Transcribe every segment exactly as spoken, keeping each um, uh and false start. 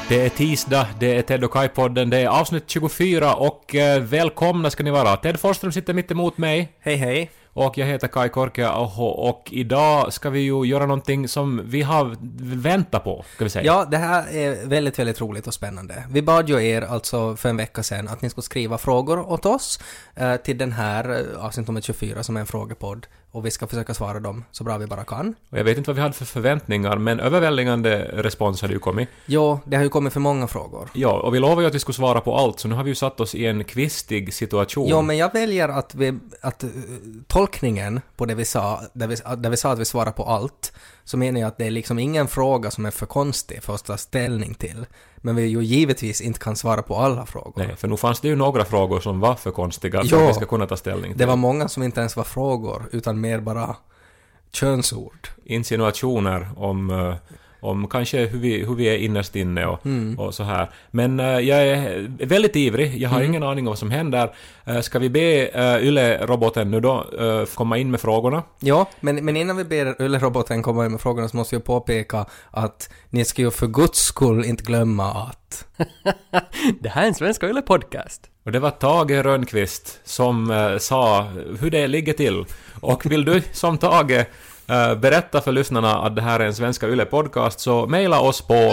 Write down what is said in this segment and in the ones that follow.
Det är tisdag, det är Ted och Kai-podden, det är avsnitt tjugofyra och eh, välkomna ska ni vara. Ted Forsström sitter mitt emot mig. Hej hej. Och jag heter Kai Korkia och, och idag ska vi ju göra någonting som vi har väntat på, ska vi säga. Ja, det här är väldigt, väldigt roligt och spännande. Vi bad ju er alltså för en vecka sedan att ni skulle skriva frågor åt oss eh, till den här avsnitt nummer tjugofyra som är en frågepodd. Och vi ska försöka svara dem så bra vi bara kan. Och jag vet inte vad vi hade för förväntningar, men överväldigande respons hade ju kommit. Jo, det har ju kommit för många frågor. Ja, och vi lovade ju att vi skulle svara på allt, så nu har vi ju satt oss i en kvistig situation. Jo, men jag väljer att, vi, att uh, tolkningen på det vi sa, där vi, där vi sa att vi svarar på allt, så menar jag att det är liksom ingen fråga som är för konstig för oss att ta ställning till. Men vi ju givetvis inte kan svara på alla frågor. Nej, för nu fanns det ju några frågor som var för konstiga för jo, att vi ska kunna ta ställning till. Det var många som inte ens var frågor, utan mer bara könsord. Insinuationer om, uh, om kanske hur vi, hur vi är innerst inne och, mm. och så här. Men uh, jag är väldigt ivrig, jag har mm. ingen aning om vad som händer. Uh, ska vi be uh, Yle-roboten nu då uh, komma in med frågorna? Ja, men, men innan vi ber Yle-roboten komma in med frågorna så måste jag påpeka att ni ska ju för guds skull inte glömma att... Det här är en Svenska Yle-podcast. Och det var Tage Rönnqvist som uh, sa hur det ligger till. Och vill du som Tage uh, berätta för lyssnarna att det här är en Svenska Yle-podcast, så mejla oss på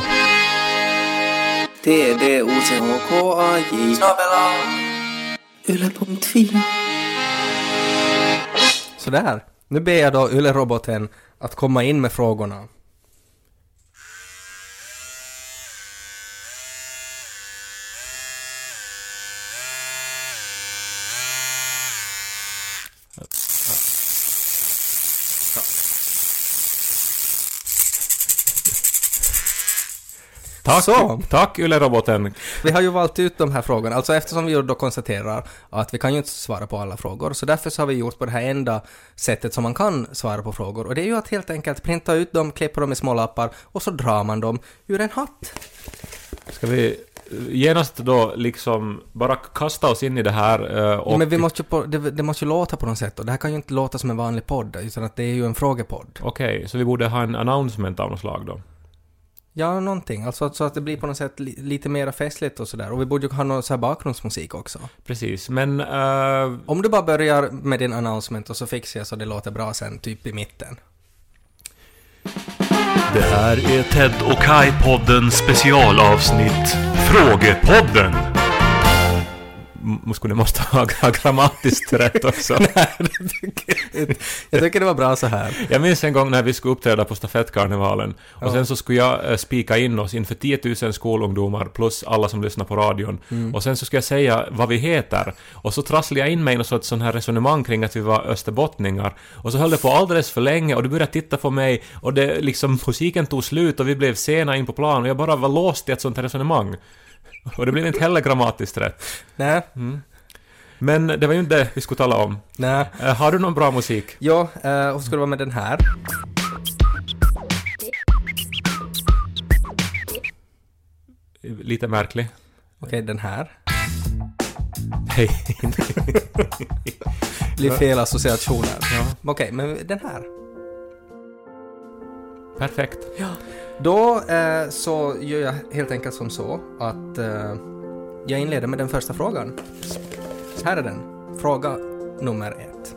t d o c h k a j snabel-a yle punkt f i. Sådär. Nu ber jag då Yle-roboten att komma in med frågorna. Tack, så. Tack Yle-roboten. Vi har ju valt ut de här frågorna, alltså eftersom vi ju då konstaterar att vi kan ju inte svara på alla frågor, så därför så har vi gjort på det här enda sättet som man kan svara på frågor, och det är ju att helt enkelt printa ut dem, klippa dem i små lappar och så drar man dem ur en hatt. Ska vi genast då liksom bara kasta oss in i det här? Och... Ja, men vi måste ju på, det, det måste ju låta på något sätt, och det här kan ju inte låta som en vanlig podd, utan att det är ju en frågepodd. Okej, okay, så vi borde ha en announcement av något slag då? Ja, någonting. Alltså så att det blir på något sätt li- lite mer festligt och sådär. Och vi borde ju ha någon så här bakgrundsmusik också. Precis, men... Uh... Om du bara börjar med din announcement och så fixar jag så det låter bra sen, typ i mitten. Det här är Ted och Kai-podden specialavsnitt Frågepodden. Skulle måste ha, ha grammatiskt rätt också. Nej, det tycker jag inte. Jag tycker det var bra så här. Jag minns en gång när vi skulle uppträda på stafettkarnevalen. Och ja. Sen så skulle jag äh, spika in oss inför tio tusen skolungdomar plus alla som lyssnar på radion. Mm. Och sen så ska jag säga vad vi heter. Och så trasslade jag in mig i något sorts sån här resonemang kring att vi var österbottningar. Och så höll det på alldeles för länge och du började titta på mig. Och det liksom, musiken tog slut och vi blev sena in på plan. Och jag bara var låst i ett sånt här resonemang. Och det blev inte heller grammatiskt rätt. Nej. Mm. Men det var ju inte det vi skulle tala om. Nej. Uh, har du någon bra musik? Ja, uh, och så ska det vara med den här. Lite märklig. Okej, okay, den här. Hej. Lite fel associationer. Ja. Okej, okay, men den här. Perfekt. Ja. Då eh, så gör jag helt enkelt som så att eh, jag inleder med den första frågan. Här är den. Fråga nummer ett.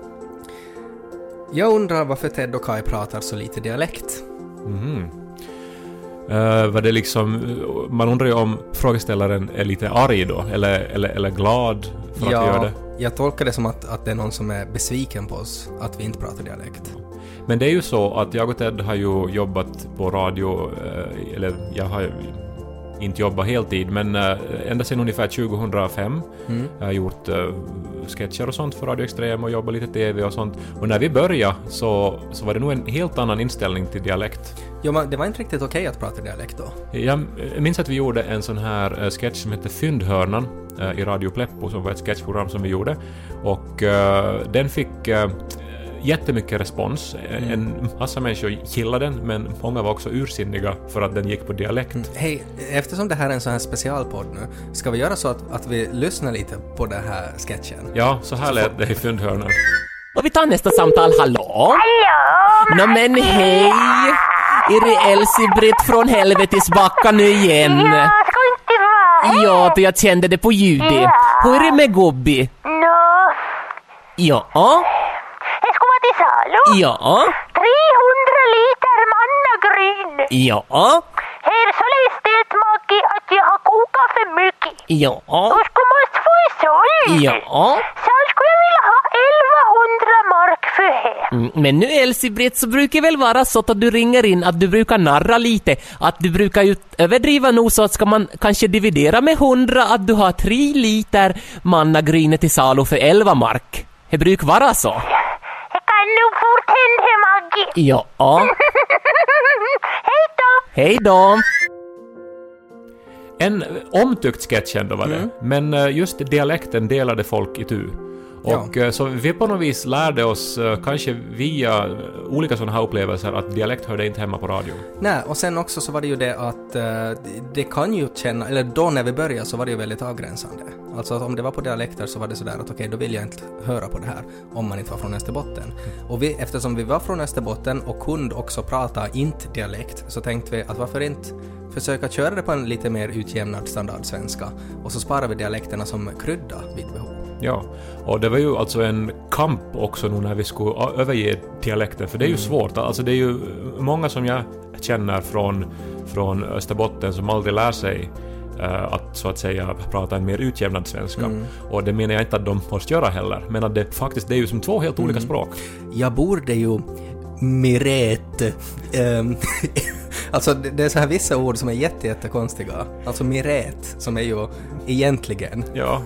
Jag undrar varför Ted och Kai pratar så lite dialekt. Mm. Uh, var det liksom, man undrar ju om frågeställaren är lite arg då, eller, eller, eller glad för ja, att vi gör det. Jag tolkar det som att, att det är någon som är besviken på oss att vi inte pratar dialekt. Men det är ju så att jag och Ted har ju jobbat på radio, eller jag har inte jobbat heltid, men ända sedan ungefär tjugohundrafem mm. jag har gjort sketcher och sånt för Radio Extrem och jobbat lite tv och sånt. Och när vi började så, så var det nog en helt annan inställning till dialekt. Jo, men det var inte riktigt okej att prata dialekt då. Jag minns att vi gjorde en sån här sketch som hette Fyndhörnan i Radio Pleppo, som var ett sketchprogram som vi gjorde. Och uh, den fick... Uh, jättemycket respons. Mm. En massa människor gillade den, men många var också ursinniga för att den gick på dialekt. Mm. Hej, eftersom det här är en sån här specialpodd nu, ska vi göra så att, att vi lyssnar lite på den här sketchen? Ja, så här så lät det i Fyndhörnan. Och vi tar nästa samtal. Hallå? Hallå? Nå men hej! Är det Elsie-Britt från helvetes backa nu igen? Ja, ska inte vara. Ja, då jag kände det på ljudet. Ja. Hur är det med Gobbi? Nå, Ja, det ska vara till salu. ja, trehundra liter mannagryn. ja, Här så läste ett Maggi att jag har kokat för mycket. ja, Och ska måste få i såld. ja. Så skulle jag vilja ha elvahundra mark för här. Mm, men nu Elsie-Britt så brukar det väl vara så att du ringer in att du brukar narra lite. Att du brukar ju överdriva nog så att ska man kanske dividera med hundra att du har tre liter mannagryne till salu för elva mark. Det brukar vara så. Jag kan nog fort hända, Maggi. Ja. Hej då. Hej då. En omtyckt sketch ändå var det. Mm. Men eh, just dialekten delade folk i tu. Och eh, så vi på något vis lärde oss, eh, kanske via olika sådana här upplevelser, att dialekt hörde inte hemma på radio. Nej, och sen också så var det ju det att uh, det, det kan ju känna, eller då när vi började så var det ju väldigt avgränsande. Alltså att om det var på dialekter så var det sådär att okej, okay, då vill jag inte höra på det här om man inte var från Österbotten. Och vi, eftersom vi var från Österbotten och kunde också prata inte dialekt, så tänkte vi att varför inte försöka köra det på en lite mer utjämnad standardsvenska, och så sparar vi dialekterna som krydda vid behov. Ja, och det var ju alltså en kamp också nu när vi skulle överge dialekten, för det är ju svårt. Alltså det är ju många som jag känner från, från Österbotten som aldrig lär sig uh, att så att säga prata en mer utjämnad svenska. Mm. Och det menar jag inte att de måste göra heller, men att det faktiskt det är ju som två helt olika mm. språk. Jag borde ju miret. Um, alltså det, det är så här vissa ord som är jätte, jätte konstiga. Alltså miret, som är ju egentligen. Ja.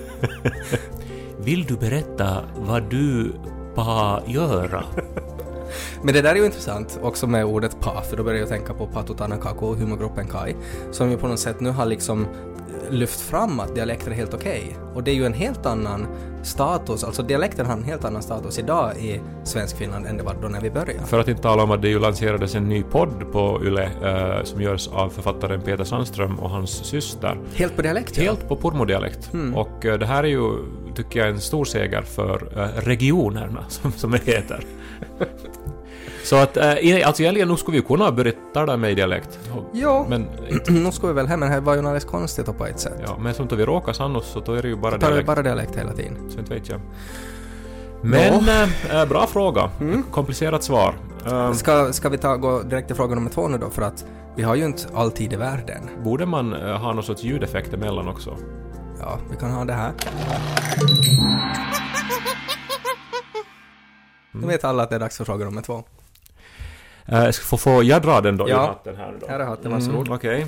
Vill du berätta vad du pa göra? Men det där är ju intressant också med ordet pa, för då börjar jag tänka på Patutanakako och humorgruppen Kai, som ju på något sätt nu har liksom lyft fram att dialekter är helt okej. Okay. Och det är ju en helt annan status, alltså dialekten har en helt annan status idag i svensk Finland än det var då när vi började. För att inte tala om att det ju lanserades en ny podd på Yle eh, som görs av författaren Peter Sandström och hans syster. Helt på dialekt? Helt ja. på pormodialekt. Mm. Och eh, det här är ju, tycker jag, en stor seger för eh, regionerna, som, som det heter. Så att, äh, alltså egentligen nu skulle vi kunna börja tala med dialekt. Ja, men nu ska vi väl hem, men det var ju alldeles konstigt på ett sätt. Ja, men som då vi råkar sannos så då är det ju bara så dialekt. Det bara dialekt hela tiden. Så inte vet jag. Men äh, bra fråga. Mm. Komplicerat svar. Uh, ska, ska vi ta, gå direkt till fråga nummer två nu då, för att vi har ju inte alltid i världen. Borde man äh, ha någon sorts ljudeffekt emellan också? Ja, vi kan ha det här. Nu vet alla att det är dags för fråga nummer två. Uh, jag ska få, få jag dra den då? Ja, hatten här, då. här är hatten, varsågod. Mm, okej. Okay.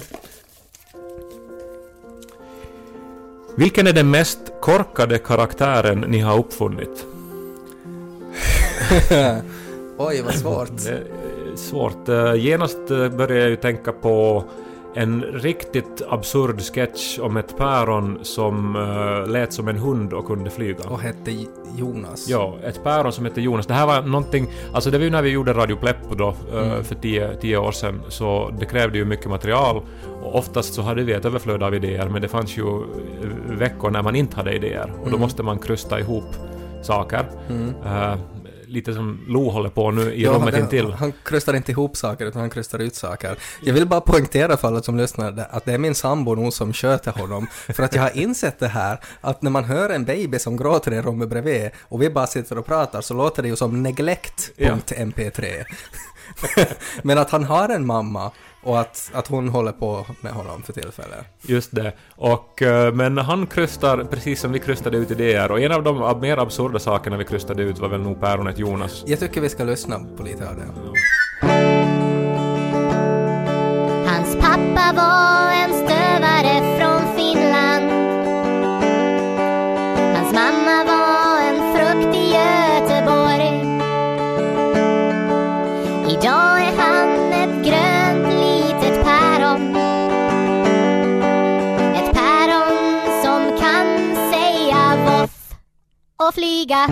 Vilken är den mest korkade karaktären ni har uppfunnit? Oj, vad svårt. Det är svårt. Genast börjar jag ju tänka på en riktigt absurd sketch om ett päron som uh, lät som en hund och kunde flyga. Och hette Jonas. Ja, ett päron som hette Jonas. Det här var någonting, alltså det var ju när vi gjorde Radio Pleppo då uh, mm. för tio, tio år sedan, så det krävde ju mycket material och oftast så hade vi ett överflöd av idéer, men det fanns ju veckor när man inte hade idéer och då mm. måste man krysta ihop saker. Mm. Uh, lite som Lo håller på nu i ja, rummet intill. Han krystar inte ihop saker utan han krystar ut saker. Jag vill bara poängtera för alla som lyssnar att det är min sambo nu som sköter honom. För att jag har insett det här att när man hör en baby som gråter i rummet bredvid och vi bara sitter och pratar så låter det ju som neglect punkt m p tre. Men att han har en mamma och att, att hon håller på med honom för tillfället. Just det. Och, men han krystar precis som vi krystade ut idéer. Och en av de mer absurda sakerna vi krystade ut var väl nog päronet Jonas. Jag tycker vi ska lyssna på lite av det. Hans pappa var en stövare från Finland. Hans mamma var en frukt i Göteborg. Idag är han ett grönt litet päron. Ett päron som kan säga voff och flyga.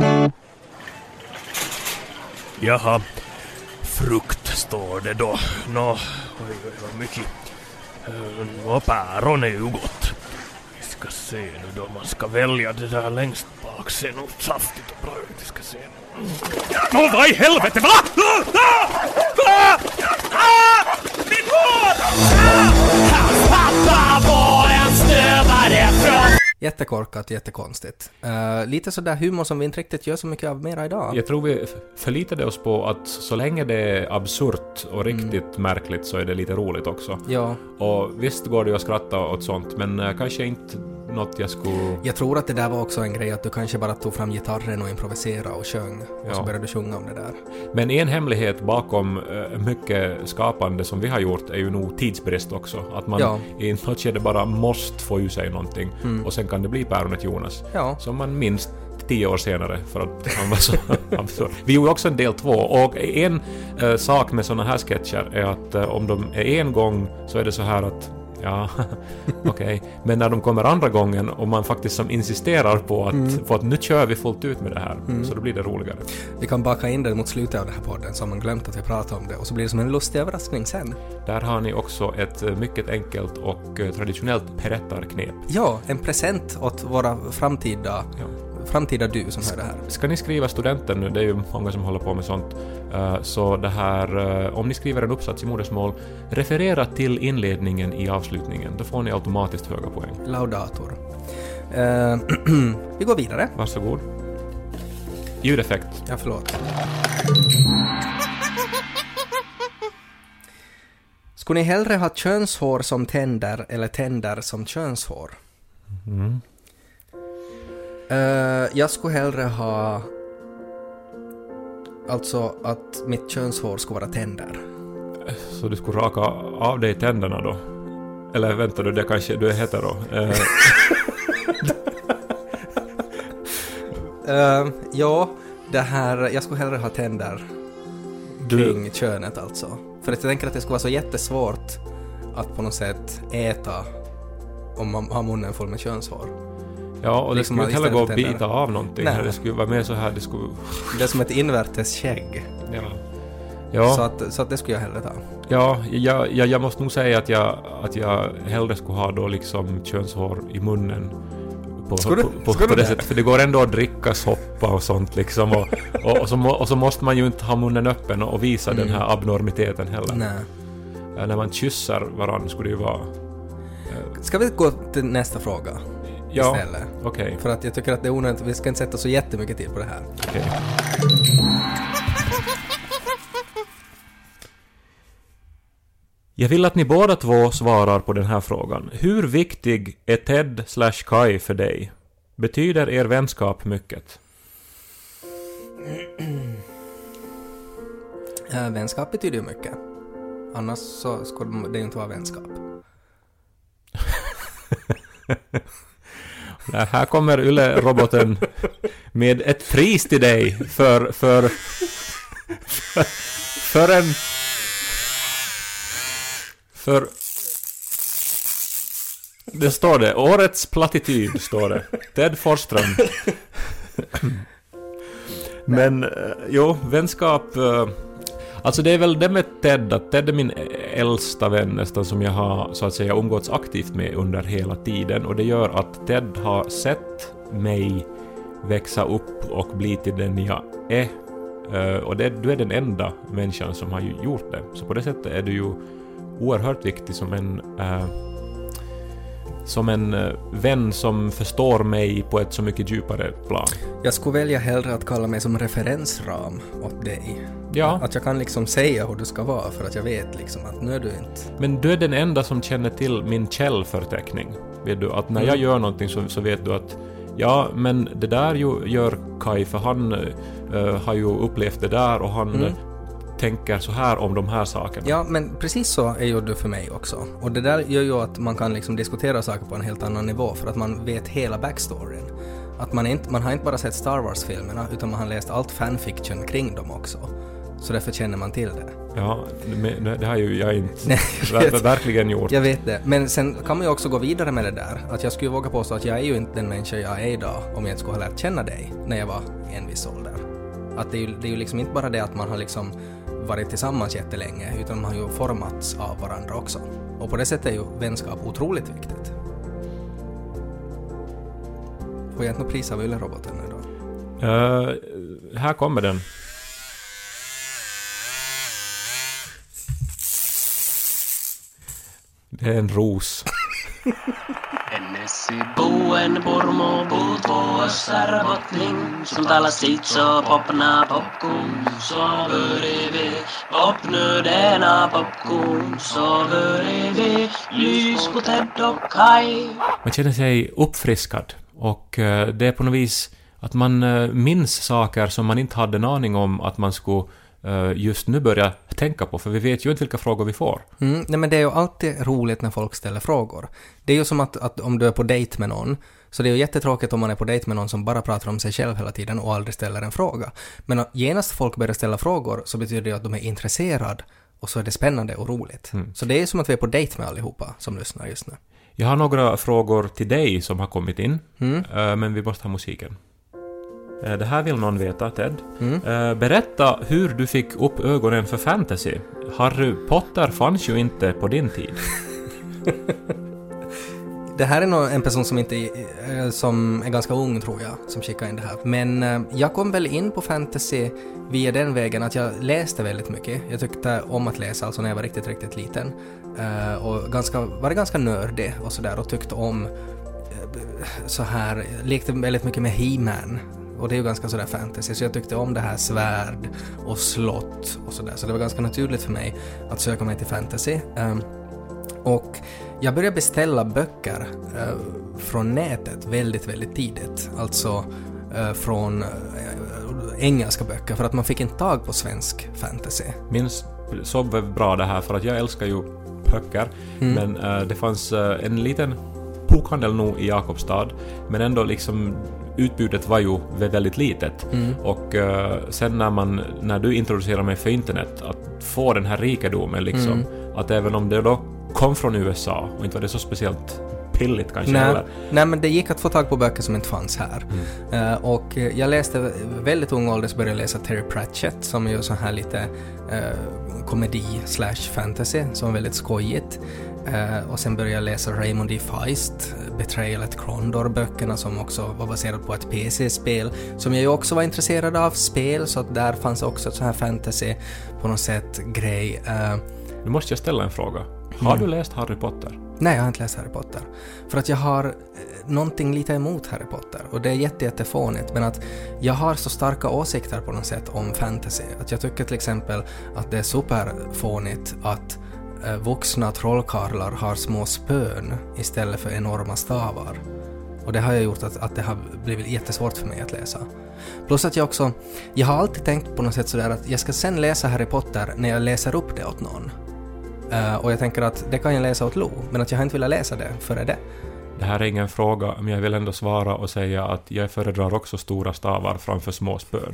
Jaha, frukt står det då. Nå, oj, oj, vad mycket. Nå, päron är ju gott. Vi ska se nu då, man ska välja det där längst bak. Se nog saftigt och bra ut, vi ska se. Nå, vad i helvete, va? Mitt hår! Hans pappa var en stövare från... Jättekorkat, jättekonstigt. Uh, lite sådär humor som vi inte riktigt gör så mycket av mera idag. Jag tror vi förlitade oss på att så länge det är absurt och riktigt mm. märkligt så är det lite roligt också. Ja. Och visst går det ju att skratta åt sånt, men uh, kanske inte något jag skulle... Jag tror att det där var också en grej att du kanske bara tog fram gitarren och improviserade och sjöng. Och ja. så började du sjunga om det där. Men en hemlighet bakom uh, mycket skapande som vi har gjort är ju nog tidsbrist också. Att man ja. i något skede bara måste få ur sig någonting. Mm. Och sen kan det bli Päronet Jonas. Ja. Som man minst tio år senare för att han var så absurd. Vi gjorde också en del två. Och en uh, sak med såna här sketcher är att uh, om de är en gång så är det så här att ja, okej. Okay. Men när de kommer andra gången och man faktiskt som insisterar på att, mm. på att nu kör vi fullt ut med det här, mm. så då blir det roligare. Vi kan baka in det mot slutet av den här podden så har man glömt att vi pratar om det och så blir det som en lustig överraskning sen. Där har ni också ett mycket enkelt och traditionellt berättarknep. Ja, en present åt våra framtida... Ja. framtida du som hör det här. Ska ni skriva studenten nu, det är ju många som håller på med sånt, uh, så det här, uh, om ni skriver en uppsats i modersmål, referera till inledningen i avslutningen, då får ni automatiskt höga poäng. Laudator. Uh, vi går vidare. Varsågod. Ljudeffekt. Ja, förlåt. Skulle ni hellre ha könshår som tänder eller tänder som könshår? Mm. Uh, jag skulle hellre ha alltså att mitt könshår skulle vara tänder. Så du skulle raka av dig tänderna då? Eller väntar du, det kanske du är hetero? Uh. uh, ja, det här, jag skulle hellre ha tänder kring du... könet alltså. För att jag tänker att det skulle vara så jättesvårt att på något sätt äta om man har munnen full med könshår. Ja, och det liksom skulle inte heller gå att bita av någonting. Nej. Det skulle vara mer så här, det skulle... Det är som ett invärtes skägg. Ja. Ja. Så, att, så att det skulle jag hellre ta. Ja, jag, jag, jag måste nog säga att jag, att jag hellre skulle ha då liksom könshår i munnen. På, ska du, på, på, ska på du det sättet. För det går ändå att dricka soppa och sånt liksom. Och, och, och, så, må, och så måste man ju inte ha munnen öppen och visa mm. den här abnormiteten heller. Nej. Ja, när man kysser varandra skulle det ju vara... Eh. Ska vi gå till nästa fråga? Ja, istället. Okej. Okay. För att jag tycker att det är onödigt, vi ska inte sätta så jättemycket tid på det här. Okej. Okay. Jag vill att ni båda två svarar på den här frågan. Hur viktig är Ted slash Kai för dig? Betyder er vänskap mycket? äh, vänskap betyder ju mycket. Annars så skulle det ju inte vara vänskap. Här kommer Yle-roboten med ett pris till dig för, för, för, för en... För... Det står det. Årets platityd står det. Ted Forsström. Men, jo, vänskap... Alltså det är väl det med Ted, att Ted är min äldsta vän nästan som jag har så att säga umgåtts aktivt med under hela tiden, och det gör att Ted har sett mig växa upp och bli till den jag är, och det, du är den enda människan som har gjort det, så på det sättet är du ju oerhört viktig som en äh, som en äh, vän som förstår mig på ett så mycket djupare plan. Jag skulle välja hellre att kalla mig som referensram åt dig. Ja. Att jag kan liksom säga hur du ska vara för att jag vet liksom att nu är du inte... Men du är den enda som känner till min källförteckning. Vet du, att när jag gör någonting så, så vet du att ja, men det där ju, gör Kai för han uh, har ju upplevt det där och han mm. tänker så här om de här sakerna. Ja, men precis så är ju du för mig också. Och det där gör ju att man kan liksom diskutera saker på en helt annan nivå för att man vet hela backstoryn. Att man, inte, man har inte bara sett Star Wars-filmerna utan man har läst allt fanfiction kring dem också. Så därför känner man till det. Ja, det, det har ju jag inte Nej, jag vet, verkligen gjort. Jag vet det. Men sen kan man ju också gå vidare med det där. Att jag skulle våga påstå att jag är ju inte den människa jag är idag om jag inte skulle ha lärt känna dig när jag var i en viss ålder. Att det är ju, det är ju liksom inte bara det att man har liksom varit tillsammans jättelänge utan man har ju formats av varandra också. Och på det sättet är ju vänskap otroligt viktigt. Får jag inte något pris av Yle-roboten nu då? Uh, här kommer den. Det är en ros. Ennesi puuen purmo puut vuossar botning som talar sitt så popna popcorn så börjar popnödena popcorn så börjar lys på Ted och Kai. Man känner sig uppfriskad och eh, det är på något vis att man eh, minns saker som man inte hade en aning om att man skulle eh, just nu börja tänka på, för vi vet ju inte vilka frågor vi får. Mm, nej, men det är ju alltid roligt när folk ställer frågor. Det är ju som att, att om du är på dejt med någon, så det är ju jättetråkigt om man är på dejt med någon som bara pratar om sig själv hela tiden och aldrig ställer en fråga. Men att genast folk börjar ställa frågor så betyder det att de är intresserade och så är det spännande och roligt. Mm. Så det är som att vi är på dejt med allihopa som lyssnar just nu. Jag har några frågor till dig som har kommit in, Mm. eh, men vi måste ha musiken. Eh, Det här vill någon veta, Ted. Mm. Eh, Berätta hur du fick upp ögonen för fantasy. Harry Potter fanns ju inte på din tid. Det här är nog en person som inte är, som är ganska ung, tror jag, som skickar in det här. Men eh, jag kom väl in på fantasy via den vägen att jag läste väldigt mycket. Jag tyckte om att läsa, alltså när jag var riktigt, riktigt liten. Eh, och ganska, var det ganska nördig och sådär, och tyckte om eh, så här, lekte väldigt mycket med He-Man. Och det är ju ganska sådär fantasy, så jag tyckte om det här svärd och slott och sådär. Så det var ganska naturligt för mig att söka mig till fantasy. Um, och jag började beställa böcker uh, från nätet väldigt, väldigt tidigt. Alltså uh, från uh, engelska böcker, för att man fick inte tag på svensk fantasy. Minns så bra det här, för att jag älskar ju böcker, Mm. men uh, det fanns uh, en liten bokhandel nog i Jakobstad, men ändå liksom utbudet var ju väldigt litet. Mm. Och uh, sen när man när du introducerar mig för internet, att få den här rikedomen liksom, Mm. att även om det då kom från U S A och inte var det så speciellt pilligt kanske Nej, heller. nej, men det gick att få tag på böcker som inte fanns här. Mm. Uh, och uh, jag läste väldigt ung ålder, så började jag läsa Terry Pratchett, som är ju så här lite uh, komedi slash fantasy, som är väldigt skojigt. Uh, och sen började jag läsa Raymond D. Feist, Betrayal at Crondor-böckerna, som också var baserad på ett P C-spel, som jag ju också var intresserad av spel, så att där fanns också så här fantasy på något sätt grej. Uh, Nu måste jag ställa en fråga. Har du läst Harry Potter? Nej, jag har inte läst Harry Potter. För att jag har eh, någonting lite emot Harry Potter. Och det är jätte, jättefånigt. Men att jag har så starka åsikter på något sätt om fantasy. Att jag tycker till exempel att det är superfånigt att eh, vuxna trollkarlar har små spön istället för enorma stavar. Och det har jag gjort att, att det har blivit jättesvårt för mig att läsa. Plus att jag också, jag har alltid tänkt på något sätt sådär att jag ska sen läsa Harry Potter när jag läser upp det åt någon. Uh, och jag tänker att det kan jag läsa åt Lo, men att jag har inte velat läsa det före det. Det här är ingen fråga, men jag vill ändå svara och säga att jag föredrar också stora stavar framför små spön.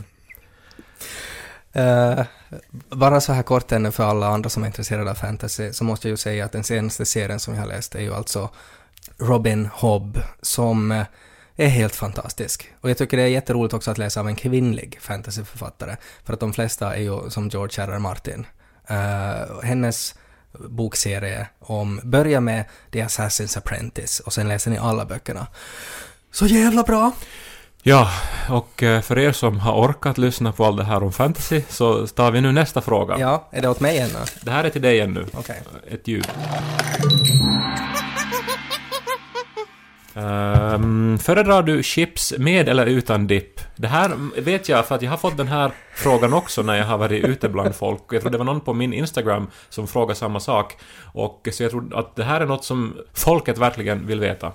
Uh, bara så här kort ännu för alla andra som är intresserade av fantasy, så måste jag ju säga att den senaste serien som jag har läst är ju alltså Robin Hobb, som uh, är helt fantastisk. Och jag tycker det är jätteroligt också att läsa av en kvinnlig fantasyförfattare, för att de flesta är ju som George R R. Martin. Uh, hennes bokserie om, börja med The Assassin's Apprentice och sen läser ni alla böckerna. Så jävla bra! Ja, och för er som har orkat lyssna på allt det här om fantasy, så tar vi nu nästa fråga. Ja, är det åt mig ännu? Det här är till dig ännu. Okej. Ett ljud. Um, föredrar du chips med eller utan dipp? Det här vet jag för att jag har fått den här frågan också när jag har varit ute bland folk. Jag tror det var någon på min Instagram som frågade samma sak. Och så jag tror att det här är något som folket verkligen vill veta.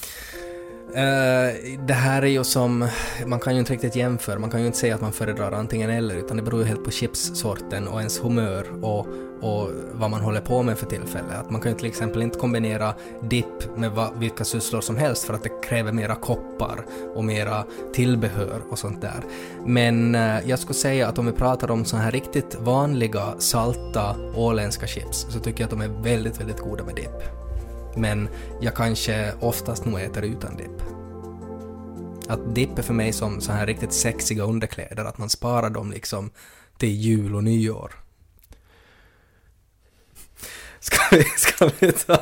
Uh, det här är ju som, man kan ju inte riktigt jämföra, man kan ju inte säga att man föredrar antingen eller, utan det beror ju helt på chipssorten och ens humör och, och vad man håller på med för tillfälle. Att man kan ju till exempel inte kombinera dipp med va, vilka sysslor som helst, för att det kräver mera koppar och mera tillbehör och sånt där. Men uh, jag skulle säga att om vi pratar om så här riktigt vanliga, salta, åländska chips, så tycker jag att de är väldigt, väldigt goda med dipp. Men jag kanske oftast nog äter utan dipp. Att dipp är för mig som så här riktigt sexiga underkläder, att man sparar dem liksom till jul och nyår. Ska vi, ska vi ta...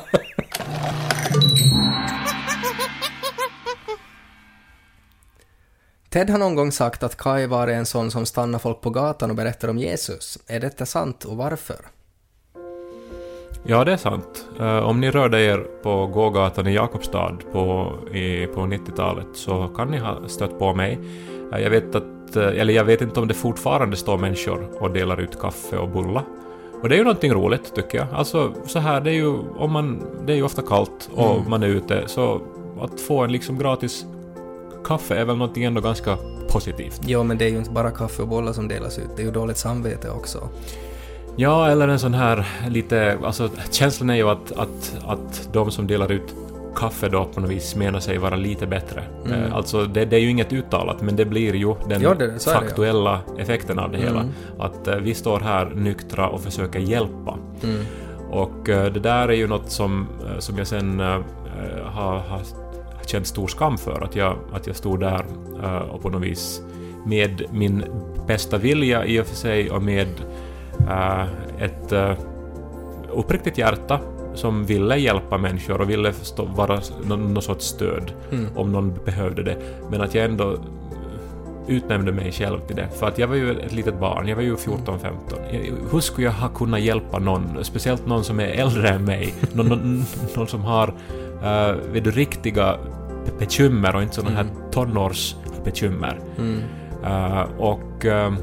Ted har någon gång sagt att Kai var en sån som stannar folk på gatan och berättar om Jesus. Är detta sant och varför? Ja, det är sant. Uh, om ni rörde er på gågatan i Jakobstad på, i, på nittiotalet så kan ni ha stött på mig. Uh, jag vet att, uh, eller jag vet inte om det fortfarande står människor och delar ut kaffe och bullar. Och det är ju någonting roligt tycker jag. Alltså så här, det är ju, om man, det är ju ofta kallt och mm. man är ute, så att få en liksom gratis kaffe är väl någonting ändå ganska positivt. Ja, men det är ju inte bara kaffe och bollar som delas ut, det är ju dåligt samvete också. Ja, eller en sån här lite, alltså känslan är ju att, att, att de som delar ut kaffe då på något vis menar sig vara lite bättre. Mm. Alltså det, det är ju inget uttalat, men det blir ju den ja, det, faktuella det, ja. effekten av det mm. hela. Att uh, vi står här nyktra och försöker hjälpa. Mm. Och uh, det där är ju något som, uh, som jag sen uh, har, har känt stor skam för. Att jag, att jag stod där uh, och på något vis med min bästa vilja i och för sig och med uh, ett uh, uppriktigt hjärta som ville hjälpa människor och ville förstå, vara någon, någon sorts stöd mm. om någon behövde det. Men att jag ändå utnämnde mig själv till det. För att jag var ju ett litet barn, jag var ju fjorton femton. Hur skulle jag ha kunnat hjälpa någon? Speciellt någon som är äldre än mig. Någon, någon, någon som har uh, vet du, riktiga bekymmer och inte sådana mm. här tonårsbekymmer. Mm. Uh, och uh,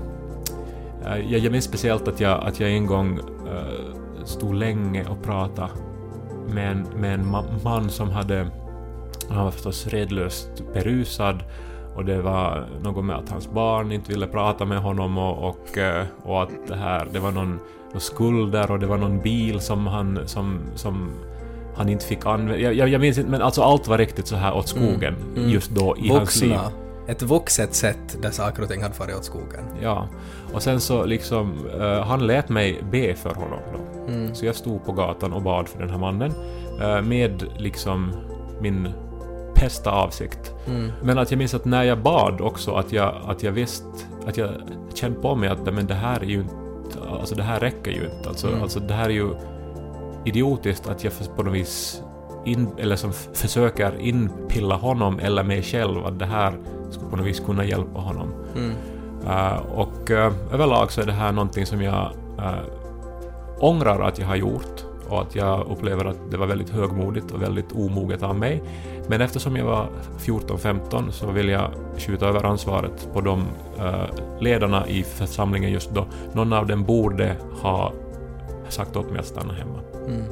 jag, jag minns speciellt att jag, att jag en gång uh, stod länge och pratade med en, med en man som hade, han var förstås redlöst berusad och det var något med att hans barn inte ville prata med honom och, och, och att det här, det var någon, någon skulder och det var någon bil som han, som, som han inte fick använda. Jag, jag, jag minns inte, men alltså allt var riktigt så här åt skogen mm. Mm. just då i Vuxna. Hans liv. Ett vuxet sätt där saker och ting hade farit åt skogen. Ja, och sen så liksom, uh, han lät mig be för honom då. Mm. Så jag stod på gatan och bad för den här mannen uh, med liksom min bästa avsikt. Mm. Men att jag minns att när jag bad också att jag, att jag visste, att jag kände på mig att men det här är ju inte, alltså det här räcker ju inte. Alltså, mm. alltså det här är ju idiotiskt att jag på något vis in, eller som f- försöker inpilla honom eller mig själv att det här skulle på något vis kunna hjälpa honom. Mm. Uh, och uh, överlag så är det här någonting som jag uh, ångrar att jag har gjort och att jag upplever att det var väldigt högmodigt och väldigt omoget av mig. Men eftersom jag var fjorton femton så vill jag skjuta över ansvaret på de uh, ledarna i församlingen just då. Någon av dem borde ha sagt åt mig att stanna hemma. Mm.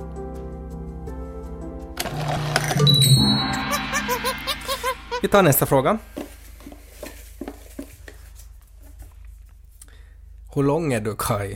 Vi tar nästa fråga. Hur lång är du, Kai?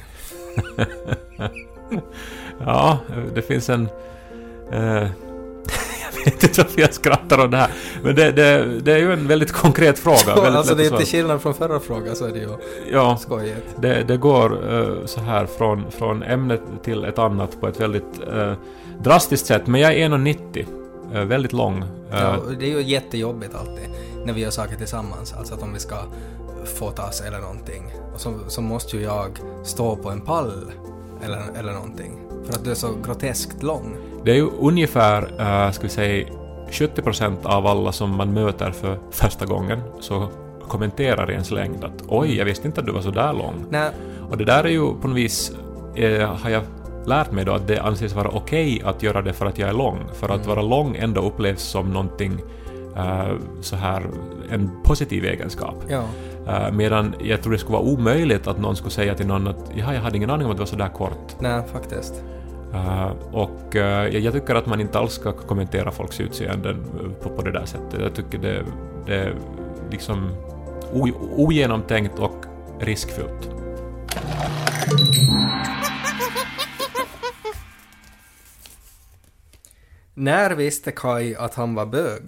Ja, det finns en... Eh, jag vet inte varför jag skrattar om det här. Men det, det, det är ju en väldigt konkret fråga. Så, väldigt alltså det är inte så. Skillnad från förra frågan så är det ju ja, skojigt. Det, det går uh, så här från, från ämnet till ett annat på ett väldigt uh, drastiskt sätt. Men jag är en komma nittio. Uh, väldigt lång. Uh, ja, det är ju jättejobbigt alltid när vi gör saker tillsammans. Alltså att om vi ska fotas eller någonting. Och så, så måste ju jag stå på en pall eller, eller någonting. För att du är så groteskt lång. Det är ju ungefär, uh, ska vi säga, sjuttio procent av alla som man möter för första gången så kommenterar i ens längd att oj, jag visste inte att du var så där lång. Nej. Och det där är ju på något vis, eh, har jag lärt mig då att det anses vara okej att göra det för att jag är lång. För att mm. vara lång ändå upplevs som någonting uh, så här, en positiv egenskap. Ja. Uh, medan jag tror det skulle vara omöjligt att någon skulle säga till någon att ja, jag hade ingen aning om att det var så där kort. Nej, faktiskt. Uh, och uh, jag, jag tycker att man inte alls ska kommentera folks utseenden på, på det där sättet. Jag tycker det, det är liksom o, ogenomtänkt och riskfyllt. När visste Kai att han var bög?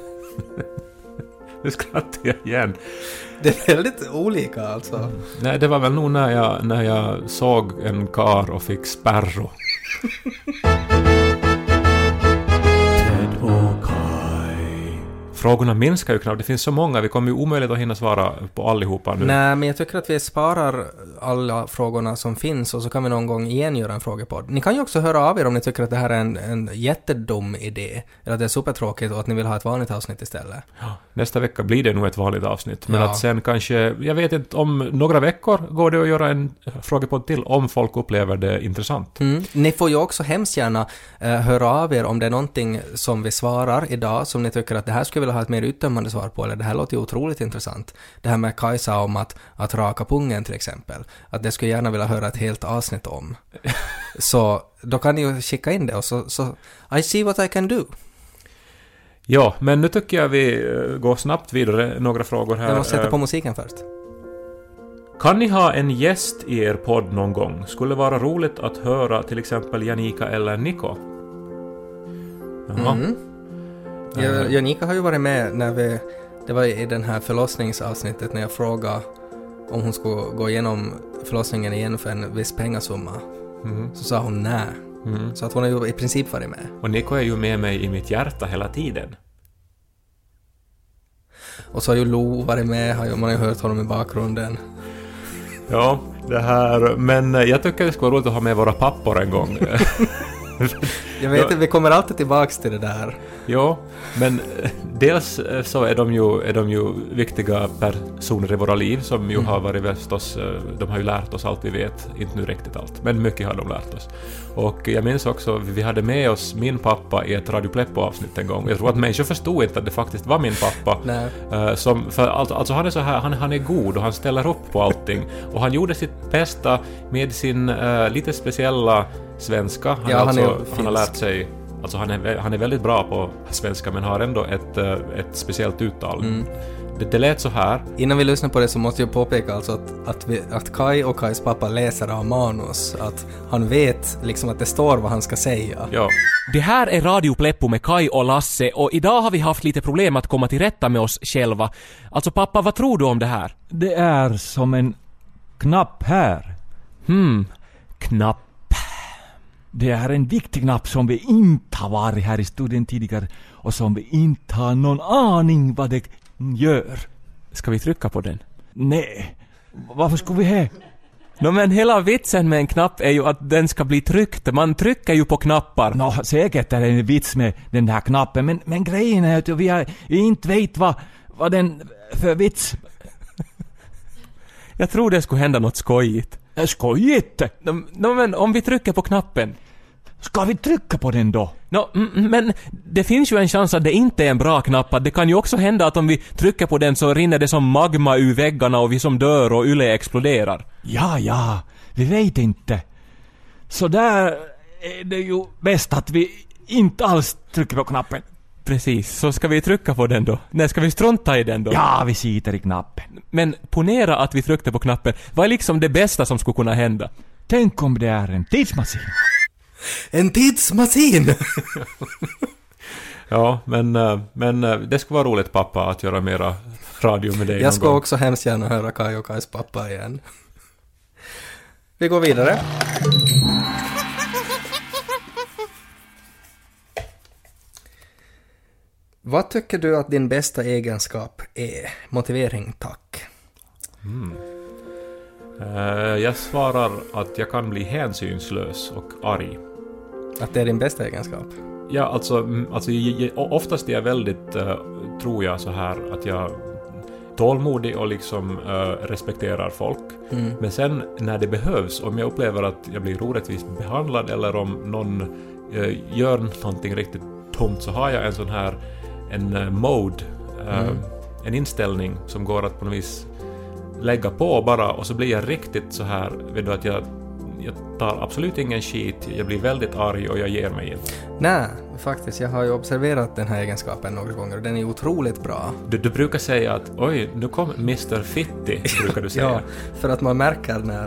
Nu skrattar jag igen. Det är väldigt olika alltså. Mm. Nej, det var väl nog när jag, när jag såg en kar och fick spärro. Ted och Kai frågorna minskar ju knappt. Det finns så många, vi kommer ju omöjligt att hinna svara på allihopa nu. Nej, men jag tycker att vi sparar alla frågorna som finns och så kan vi någon gång igen göra en frågepodd. Ni kan ju också höra av er om ni tycker att det här är en, en jättedum idé eller att det är supertråkigt och att ni vill ha ett vanligt avsnitt istället. Ja, nästa vecka blir det nog ett vanligt avsnitt. Men Ja. att sen kanske, jag vet inte, om några veckor går det att göra en frågepodd till om folk upplever det intressant. Mm. Ni får ju också hemskt gärna eh, höra av er om det är någonting som vi svarar idag som ni tycker att det här skulle vilja ha ett mer uttömmande svar på, eller det här låter ju otroligt intressant. Det här med Kajsa om att, att raka pungen till exempel. Att det skulle jag gärna vilja höra ett helt avsnitt om. Så då kan ni ju skicka in det och så, så I see what I can do. Ja, men nu tycker jag vi eh, går snabbt vidare. Några frågor här. Jag måste sätta Eh, på musiken först. Kan ni ha en gäst i er podd någon gång? Skulle vara roligt att höra till exempel Janika eller Niko. Jaha. Mm. Jag, Janika har ju varit med när vi, det var i den här förlossningsavsnittet när jag frågade om hon skulle gå igenom förlossningen igen för en viss pengasumma. Mm. Så sa hon nej. Mm. Så att hon har ju i princip varit med. Och Niko är ju med mig i mitt hjärta hela tiden. Och så har ju Lo varit med, har ju, man har ju hört honom i bakgrunden. Ja, det här... Men eh, jag tycker det skulle vara roligt att ha med våra pappor en gång. Jag vet inte, vi kommer alltid tillbaks till det där. Ja, men eh, dels eh, så är de ju, är de ju viktiga personer i våra liv som ju Mm. har varit förstås, eh, de har ju lärt oss allt vi vet, inte nu riktigt allt, men mycket har de lärt oss. Och jag minns också, vi hade med oss min pappa i ett Radio Pleppo-avsnitt en gång. Jag tror att människor förstod inte att det faktiskt var min pappa. Nej. Eh, som, för alltså, alltså han är så här, han, han är god och han ställer upp på allting. Och han gjorde sitt bästa med sin eh, lite speciella svenska. Han, Ja, är han alltså, är han har finsk. lärt sig, alltså han är, vä- han är väldigt bra på svenska men har ändå ett, eh, ett speciellt uttal. Mm. Det, det lät så här. Innan vi lyssnar på det så måste jag påpeka alltså att, att, vi, att Kai och Kais pappa läser av manus. Att han vet liksom att det står vad han ska säga. Ja. Det här är Radio Pleppo med Kai och Lasse och idag har vi haft lite problem att komma till rätta med oss själva. Alltså pappa, vad tror du om det här? Det är som en knapp här. Hmm, knapp. Det är en viktig knapp som vi inte har varit här i studion tidigare och som vi inte har någon aning vad det gör. Ska vi trycka på den? Nej, varför skulle vi här? No, men hela vitsen med en knapp är ju att den ska bli tryckt. Man trycker ju på knappar. Nå, säkert är det en vits med den här knappen, men, men grejen är att vi har, inte vet vad, vad den för vits. Jag tror det skulle hända något skojigt. Är skojigt? No, no, men om vi trycker på knappen. Ska vi trycka på den då? No, mm, men det finns ju en chans att det inte är en bra knapp. Att det kan ju också hända att om vi trycker på den så rinner det som magma ur väggarna och vi som dör och Yle exploderar. Ja, ja, vi vet inte. Så där är det ju bäst att vi inte alls trycker på knappen. Precis, så ska vi trycka på den då? Nej, ska vi strunta i den då? Ja, vi sitter i knappen. Men ponera att vi tryckte på knappen. Vad är liksom det bästa som skulle kunna hända? Tänk om det är en tidsmaskin. En tidsmaskin! Ja, men, eh, men eh, det skulle vara roligt pappa att göra mera radio med dig Jag någon ska gång. också hemskt gärna höra Kai och Kais pappa igen. Vi går vidare. Vad tycker du att din bästa egenskap är? Motivering, tack. Eh, jag svarar att jag kan bli hänsynslös och arg. Att det är din bästa egenskap? Ja, alltså, mm, alltså jag, jag, oftast är jag väldigt, uh, tror jag så här, att jag tålmodig och liksom uh, respekterar folk. Mm. Men sen när det behövs, om jag upplever att jag blir orättvist behandlad eller om någon uh, gör någonting riktigt tomt, så har jag en sån här en uh, mode, uh, Mm. en inställning som går att på något vis lägga på bara, och så blir jag riktigt så här, vet du, att jag jag tar absolut ingen skit, jag blir väldigt arg och jag ger mig inte. Nej, faktiskt. Jag har ju observerat den här egenskapen några gånger och den är otroligt bra. Du, du brukar säga att oj, nu kom mister Fitti, brukar du säga. Ja, för att man märker när,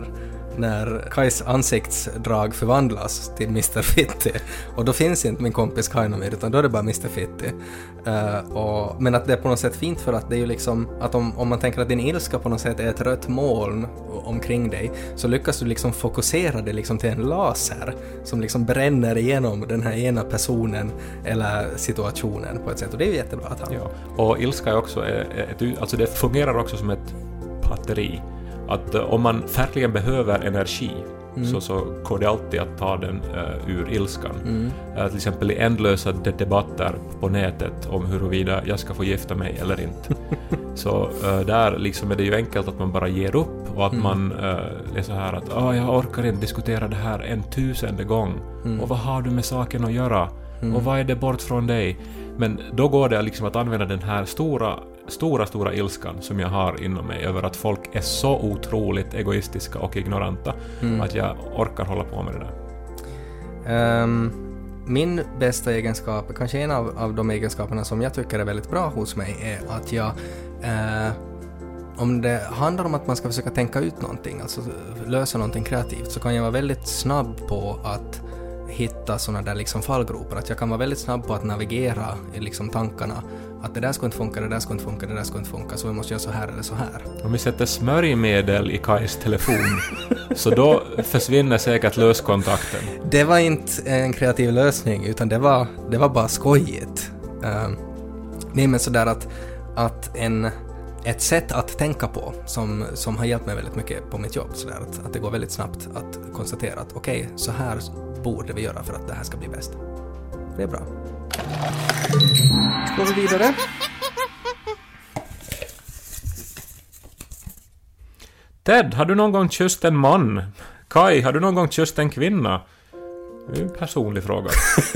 när Kais ansiktsdrag förvandlas till mister Fitti. Och då finns inte min kompis Kai mer, utan då är det bara mister Fitti. Uh, och, men att det är på något sätt fint för att det är ju liksom att om, om man tänker att din ilska på något sätt är ett rött moln omkring dig, så lyckas du liksom fokusera det liksom till en laser som liksom bränner igenom den här ena personen eller situationen på ett sätt. Och det är ju jättebra att ha. Ja. Och ilska är också ett, ett, alltså det fungerar också som ett batteri. Att uh, om man verkligen behöver energi mm. så, så går det alltid att ta den uh, ur ilskan. Mm. Uh, till exempel i ändlösa de- debatter på nätet om huruvida jag ska få gifta mig eller inte. Så uh, där liksom är det ju enkelt att man bara ger upp och att mm. man uh, är så här att oh, jag orkar inte diskutera det här en tusende gång. Mm. Och vad har du med saken att göra? Mm. Och vad är det bort från dig? Men då går det liksom att använda den här stora stora, stora ilskan som jag har inom mig över att folk är så otroligt egoistiska och ignoranta mm. att jag orkar hålla på med det där. Um, min bästa egenskap, kanske en av, av de egenskaperna som jag tycker är väldigt bra hos mig, är att jag uh, om det handlar om att man ska försöka tänka ut någonting, alltså lösa någonting kreativt, så kan jag vara väldigt snabb på att hitta såna där liksom fallgropar, att jag kan vara väldigt snabb på att navigera i liksom tankarna, att det där ska inte funka, det där ska inte funka, det där ska inte funka, så vi måste göra så här eller så här. Om vi sätter smörjmedel i Kais telefon så då försvinner säkert löskontakten. Det var inte en kreativ lösning, utan det var, det var bara skojigt. Uh, nej, men sådär att, att en, ett sätt att tänka på som, som har hjälpt mig väldigt mycket på mitt jobb, sådär, att, att det går väldigt snabbt att konstatera att okej, okay, så här borde vi göra för att det här ska bli bäst. Det är bra. Går vi vidare? Ted, har du någon gång kysst en man? Kai, har du någon gång kysst en kvinna? Det är en personlig fråga.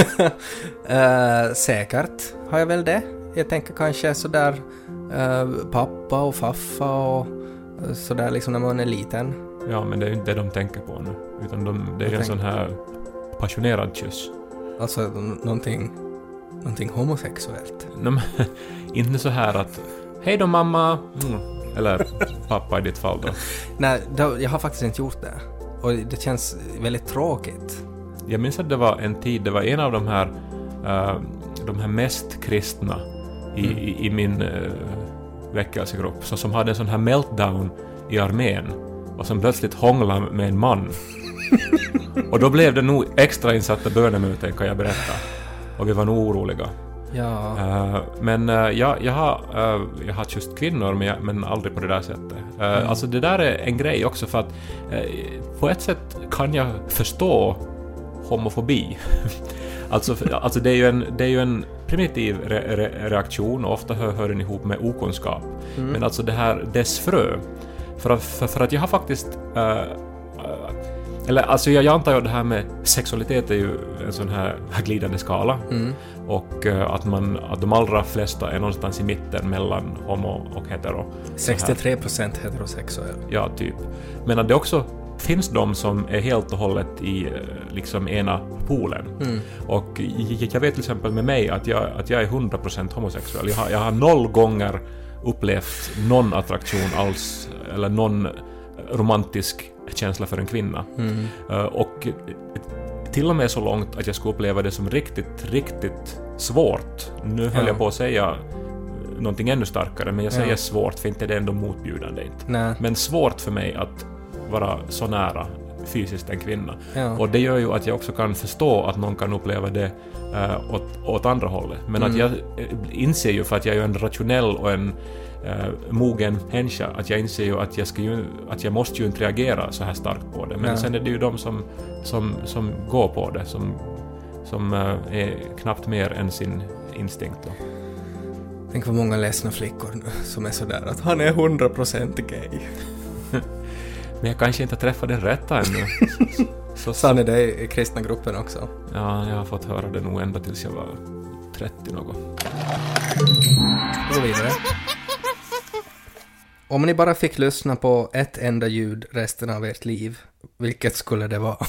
uh, säkert har jag väl det. Jag tänker kanske sådär uh, pappa och faffa och uh, sådär liksom när man är liten. Ja, men det är ju inte det de tänker på nu. Utan de, det är jag en tänk... sån här passionerad kyss. Alltså någonting, någonting homosexuellt. No, men, inte så här att hej då mamma, mm. eller pappa i ditt fall då. Nej, då, jag har faktiskt inte gjort det. Och det känns väldigt tråkigt. Jag minns att det var en tid, det var en av de här uh, de här mest kristna i, mm. i, i min uh, väckelsegrupp, så som hade en sån här meltdown i armén och som plötsligt hånglade med en man. Och då blev det nog extra insatta bönemöten, kan jag berätta. Och vi var nog oroliga. Ja. Uh, men uh, jag, jag har uh, jag har just kvinnor, men, jag, men aldrig på det där sättet. Uh, mm. Alltså det där är en grej också, för att uh, på ett sätt kan jag förstå homofobi. alltså, alltså det är ju en, det är ju en primitiv re- re- reaktion, och ofta hör, hör den ihop med okunskap. Mm. Men alltså det här, dess frö. För att, för, för att jag har faktiskt uh, Eller alltså jag antar ju det här med sexualitet är ju en sån här glidande skala. Mm. Och uh, att man att de allra flesta är någonstans i mitten mellan homo och hetero. sextiotre procent heterosexuell. Ja, typ. Men att det också finns de som är helt och hållet i liksom ena polen. Mm. Och jag vet till exempel med mig att jag, att jag är hundra procent homosexuell. Jag har, jag har noll gånger upplevt någon attraktion alls, eller någon romantisk känsla för en kvinna. Mm. Uh, och till och med så långt att jag skulle uppleva det som riktigt, riktigt svårt. Nu höll ja. jag på att säga någonting ännu starkare, men jag säger ja. svårt, för inte det är ändå motbjudande. Inte. Nej. Men svårt för mig att vara så nära fysiskt en kvinna. Ja. Och det gör ju att jag också kan förstå att någon kan uppleva det uh, åt, åt andra hållet. Men mm. att jag inser ju, för att jag är en rationell och en uh, mogen människa, att jag inser ju att jag, ska ju, att jag måste ju inte reagera så här starkt på det. Men ja. sen är det ju de som, som, som går på det, som, som uh, är knappt mer än sin instinkt då. Tänk vad många ledsna flickor nu som är sådär att han är hundra procent gay. Men jag kanske inte har träffat den rätta ännu. Så sa ni det i kristna gruppen också? Ja, jag har fått höra det nog ända tills jag var trettio något. Gå vidare. Om ni bara fick lyssna på ett enda ljud resten av ert liv, vilket skulle det vara?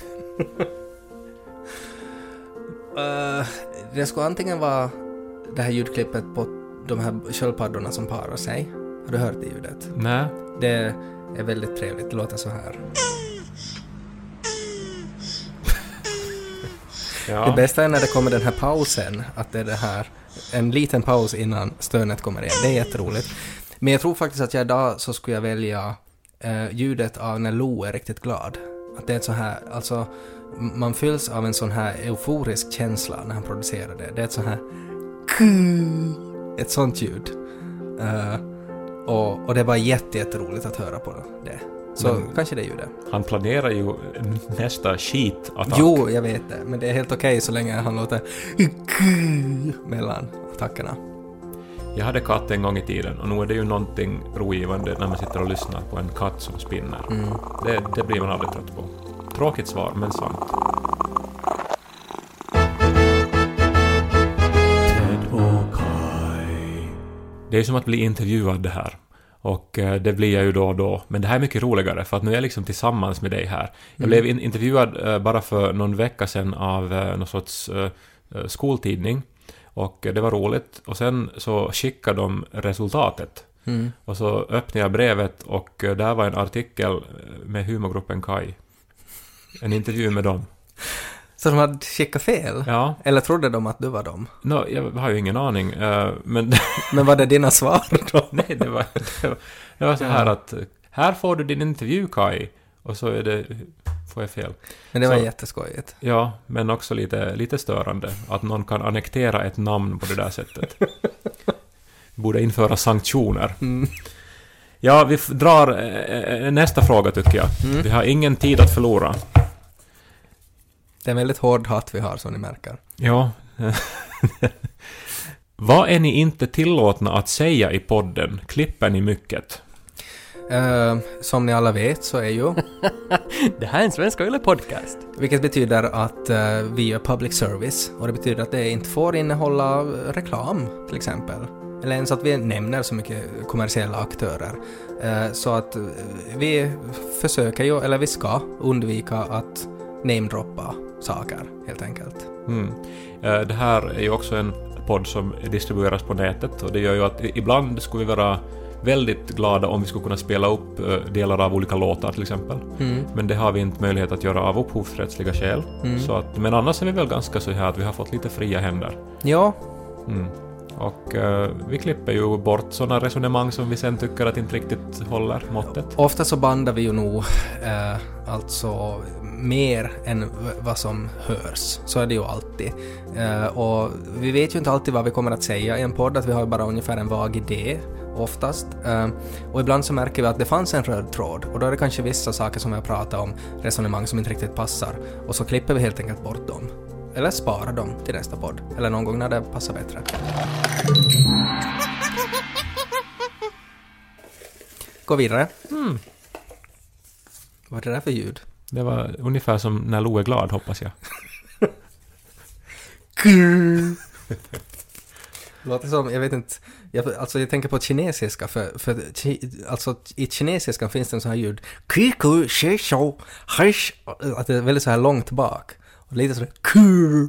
uh, det skulle antingen vara det här ljudklippet på de här sköldpaddorna som parar sig. Har du hört det ljudet? Nej. Det är väldigt trevligt. Det låter så här. Ja. Det bästa är när det kommer den här pausen, att det är det här, en liten paus innan stönet kommer igen. Det är jätteroligt. Men jag tror faktiskt att jag idag så skulle jag välja eh, ljudet av när Lo är riktigt glad. Att det är ett så här, alltså man fylls av en sån här euforisk känsla när han producerar det. Det är ett så här ett sånt ljud. Uh, och, och det var jätte, jätteroligt att höra på det. Så men kanske det är ju det. Han planerar ju nästa skitattack. Jo, jag vet det. Men det är helt okej okay så länge han låter mellan attackerna. Jag hade katt en gång i tiden och nu är det ju någonting rogivande när man sitter och lyssnar på en katt som spinner. Mm. Det, det blir man aldrig trött på. Tråkigt svar, men sant. Det är som att bli intervjuad det här. Och eh, det blir jag ju då och då. Men det här är mycket roligare för att nu är jag liksom tillsammans med dig här. Jag mm. blev in- intervjuad eh, bara för någon vecka sedan av eh, någon sorts eh, skoltidning. Och eh, det var roligt. Och sen så skickade de resultatet. Mm. Och så öppnade jag brevet och eh, där var en artikel med humorgruppen Kai. En intervju med dem. Så de hade skickat fel? Ja. Eller trodde de att du var dem? No, jag har ju ingen aning. Uh, men men var det dina svar då? Nej, det var, det var, det var så här att här får du din intervju, Kai. Och så är det, får jag fel. Men det var så, jätteskojigt. Ja, men också lite, lite störande. Att någon kan annektera ett namn på det där sättet. Borde införa sanktioner. Mm. Ja, vi f- drar äh, nästa fråga tycker jag. Mm. Vi har ingen tid att förlora. Det är en väldigt hård hatt vi har som ni märker. Ja. Vad är ni inte tillåtna att säga i podden? Klipper ni mycket? Uh, som ni alla vet så är ju... det här är en Svenska Yle podcast. Vilket betyder att uh, vi gör public service. Och det betyder att det inte får innehålla reklam till exempel. Eller ens att vi nämner så mycket kommersiella aktörer. Uh, så att uh, vi försöker ju, eller vi ska undvika att namedroppa saker, helt enkelt. Mm. Det här är ju också en podd som distribueras på nätet och det gör ju att ibland skulle vi vara väldigt glada om vi skulle kunna spela upp delar av olika låtar till exempel. Mm. Men det har vi inte möjlighet att göra av upphovsrättsliga skäl. Mm. Så att, men annars är vi väl ganska så här att vi har fått lite fria händer. Ja. Mm. Och uh, vi klipper ju bort sådana resonemang som vi sen tycker att inte riktigt håller måttet. Ofta så bandar vi ju nog uh, alltså mer än v- vad som hörs. Så är det ju alltid. Uh, och vi vet ju inte alltid vad vi kommer att säga i en podd, att vi har bara ungefär en vag idé oftast. Uh, och ibland så märker vi att det fanns en röd tråd och då är det kanske vissa saker som vi har pratat om, resonemang som inte riktigt passar. Och så klipper vi helt enkelt bort dem. Eller spara dem till nästa podd. Eller någon gång när det passar bättre. Gå vidare. Mm. Vad är det där för ljud? Det var ungefär som när Lo är glad, hoppas jag. Låter som, jag vet inte, jag, alltså jag tänker på kinesiska, för, för alltså i kinesiska finns det en sån här ljud. Att det är väldigt så här långt bak. Och lite sådär kul.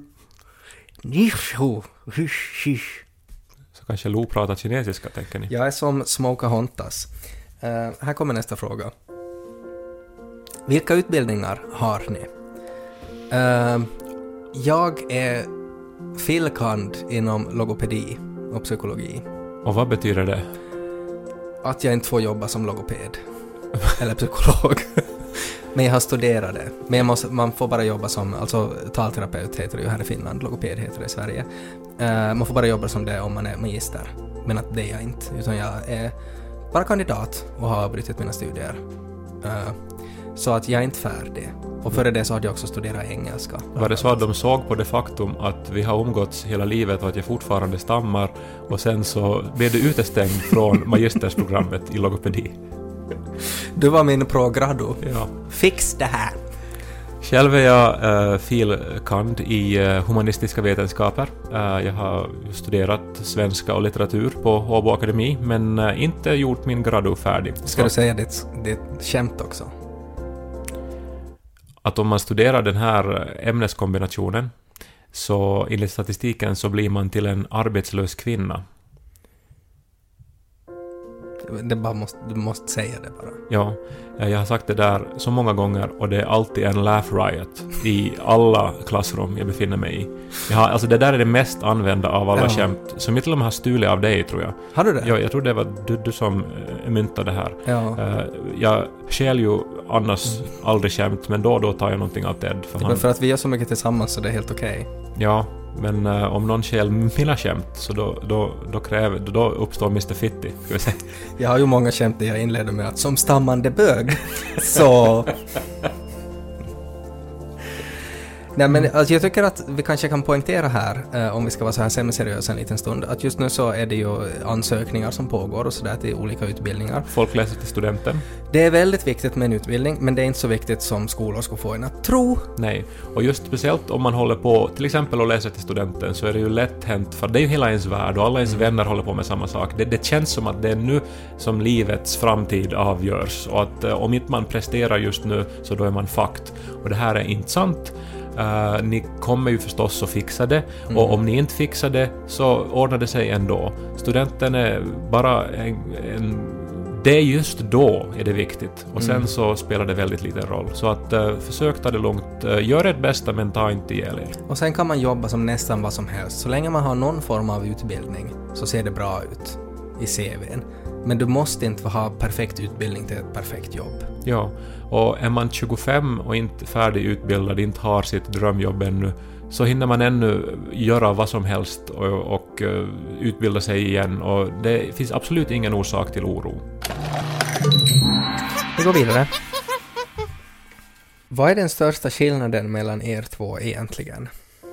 Så kanske Lo pratar kinesiska, tänker ni? Jag är som Smokahontas. Uh, här kommer nästa fråga. Vilka utbildningar har ni? Uh, jag är filkand inom logopedi och psykologi. Och vad betyder det? Att jag inte får jobba som logoped. Eller psykolog. Men jag har studerat det. Men jag måste, man får bara jobba som, alltså talterapeut heter det ju här i Finland, logoped heter det i Sverige. Uh, man får bara jobba som det om man är magister. Men att det är jag inte, utan jag är bara kandidat och har avbrutit mina studier. Uh, så att jag är inte färdig. Och före det så hade jag också studerat engelska. Var det så att de såg på det faktum att vi har umgåtts hela livet och att jag fortfarande stammar och sen så blev du utestängd från magistersprogrammet i logopedi? Du var min progrado. Ja. Fix det här. Själv är jag uh, filkand i uh, humanistiska vetenskaper. Uh, jag har studerat svenska och litteratur på Åbo Akademi men uh, inte gjort min gradu färdig. Ska du säga ditt, ditt skämt också? Att om man studerar den här ämneskombinationen så enligt statistiken så blir man till en arbetslös kvinna. Det bara måste, du måste säga det bara. Ja, jag har sagt det där så många gånger och det är alltid en laugh riot i alla klassrum jag befinner mig i. Jag har, alltså det där är det mest använda av alla Ja. skämt som jag till och med har stulit av dig, tror jag. Har du det? Ja, jag tror det var du, du som äh, myntade det här. Ja. Uh, jag skäl ju annars aldrig skämt, men då och då tar jag någonting av Ted. För Det är han, för att vi gör så mycket tillsammans så det är helt okej. ja, men uh, om någon skäl mina skämt så då, då, då, kräver, då uppstår mister Fitty, ska vi säga. Jag har ju många skämt där jag inleder med att som stammande bög. Så... Nej, men alltså, jag tycker att vi kanske kan poängtera här, eh, om vi ska vara så här semi-seriösa en liten stund, att just nu så är det ju ansökningar som pågår och sådär till olika utbildningar. Folk läser till studenten. Det är väldigt viktigt med en utbildning, men det är inte så viktigt som skolor ska få en att tro. Nej, och just speciellt om man håller på till exempel att läsa till studenten så är det ju lätt hänt, för det är ju hela ens värld och alla ens mm. vänner håller på med samma sak. Det, det känns som att det är nu som livets framtid avgörs och att eh, om inte man presterar just nu så då är man fucked. Och det här är inte sant. Uh, ni kommer ju förstås att fixa det mm. och om ni inte fixar det så ordnar det sig ändå. Studenten är bara en, en det är just då är det viktigt och sen mm. så spelar det väldigt liten roll. Så att uh, försök ta det långt, uh, gör ert bästa men ta inte ihjäl er. Och sen kan man jobba som nästan vad som helst. Så länge man har någon form av utbildning så ser det bra ut i C V:n. Men du måste inte ha perfekt utbildning till ett perfekt jobb. Ja, och är man tjugofem och inte färdigutbildad, inte har sitt drömjobb ännu, så hinner man ännu göra vad som helst och, och uh, utbilda sig igen. Och det finns absolut ingen orsak till oro. Vi går vidare. Vad är den största skillnaden mellan er två egentligen?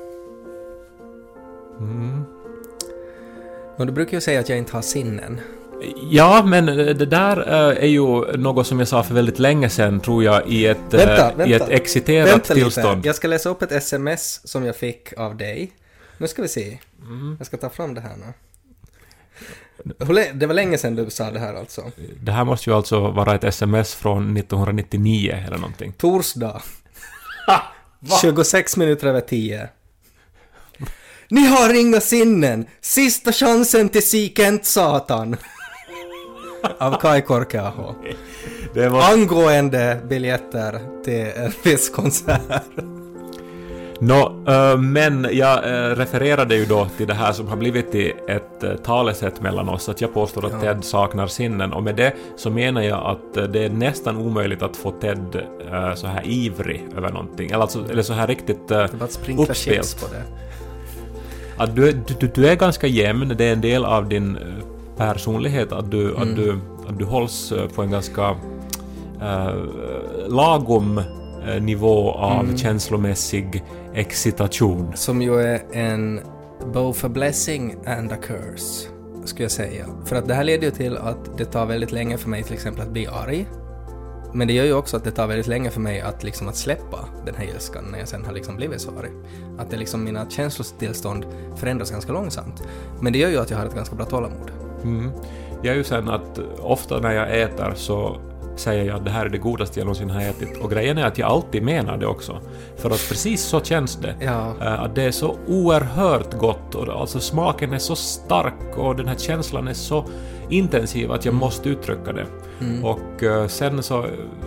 Mm. Och du brukar ju säga att jag inte har sinnen. Ja, men det där uh, är ju något som jag sa för väldigt länge sedan, tror jag, i ett, vänta, uh, vänta. i ett exciterat vänta tillstånd. Lite. Jag ska läsa upp ett sms som jag fick av dig. Nu ska vi se. Mm. Jag ska ta fram det här nu. Det var länge sedan du sa det här alltså. Det här måste ju alltså vara ett sms från nittonhundranittionio eller någonting. Torsdag. tjugosex minuter över tio. Ni har inga sinnen! Sista chansen till Sikent satan! Av Kai Korkeaho. Det var... Angående biljetter till en viss konsert. Nå, no, uh, men jag uh, refererade ju då till det här som har blivit i ett uh, talesätt mellan oss, att jag påstår att ja. Ted saknar sinnen, och med det så menar jag att uh, det är nästan omöjligt att få Ted uh, så här ivrig över någonting, eller, alltså, eller så här riktigt uh, uppspelt. På det. Att du, du, du är ganska jämn, det är en del av din personlighet att du, mm. att du, att du hålls på en ganska uh, lagom nivå av mm. känslomässig excitation. Som ju är en both a blessing and a curse, skulle jag säga. För att det här leder ju till att det tar väldigt länge för mig till exempel att bli arg. Men det gör ju också att det tar väldigt länge för mig att, liksom, att släppa den här ilskan när jag sen har liksom blivit så arg. Att det liksom, mina känslostillstånd förändras ganska långsamt. Men det gör ju att jag har ett ganska bra tålamod. Mm. Jag är ju sen att ofta när jag äter så säger jag att det här är det godaste jag någonsin har ätit. Och grejen är att jag alltid menar det också. För att precis så känns det. Ja. Att det är så oerhört gott. Och alltså smaken är så stark och den här känslan är så intensiv att jag mm. måste uttrycka det. Mm. Och uh, sen så uh,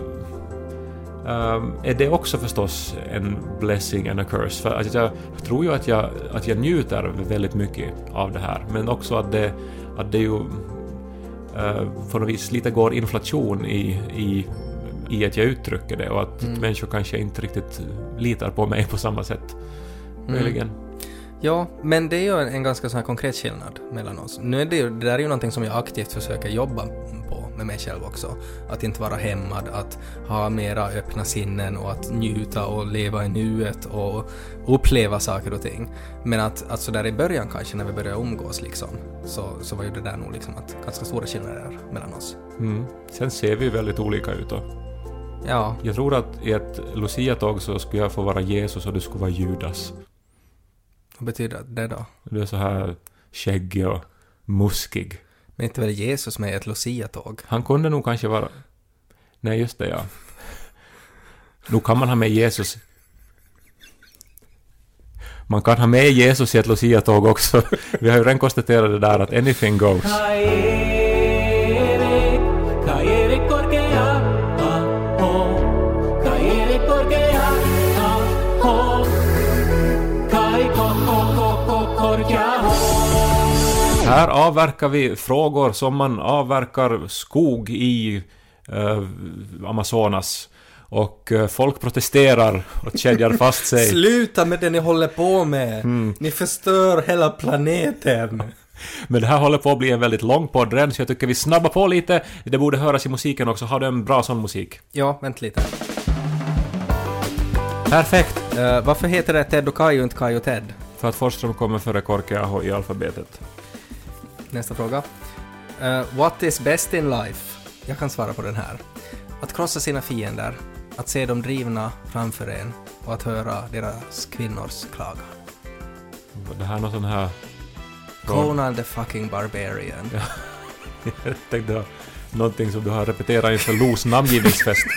är det också förstås en blessing and a curse. För att jag tror ju att jag, att jag njuter väldigt mycket av det här. Men också att det, att det ju Uh, på något vis lite går inflation i, i, i att jag uttrycker det och att mm. människor kanske inte riktigt litar på mig på samma sätt. Möjligen. Mm. Ja, men det är ju en, en ganska sån här konkret skillnad mellan oss. Nu är det, ju, det där är ju någonting som jag aktivt försöker jobba på med mig själv också. Att inte vara hämmad, att ha mera öppna sinnen och att njuta och leva i nuet och uppleva saker och ting. Men att, att så där i början kanske när vi började umgås liksom, så, så var ju det där nog liksom att ganska stora skillnader mellan oss. Mm. Sen ser vi väldigt olika ut då. Ja. Jag tror att i ett Lucia-tåg så skulle jag få vara Jesus och du skulle vara Judas. Vad betyder det då? Du är så här skäggig och muskig. Men inte väl Jesus med ett Lucia-tåg? Han kunde nog kanske vara... Nej, just det, ja. Nu kan man ha med Jesus... Man kan ha med Jesus i ett Lucia-tåg också. Vi har ju redan konstaterat det där att anything goes. ho, kai ko ko ko ko korkeaho. Här avverkar vi frågor som man avverkar skog i eh, Amazonas. Och eh, folk protesterar och kedjar fast sig. Sluta med det ni håller på med. Mm. Ni förstör hela planeten. Men det här håller på att bli en väldigt lång podd redan, så jag tycker vi snabbar på lite. Det borde höras i musiken också. Har du en bra sån musik? Ja, vänta lite. Perfekt. Uh, varför heter det Ted och Kai och inte Kai och Ted? För att Forsström kommer före Korkeaho i alfabetet. Nästa fråga. Uh, what is best in life? Jag kan svara på den här. Att krossa sina fiender, att se dem drivna framför en och att höra deras kvinnors klaga. Det här är någon sån här... Conan the fucking Barbarian. Ja. Jag tänkte någonting som du har repeterat inför Los namngivningsfest.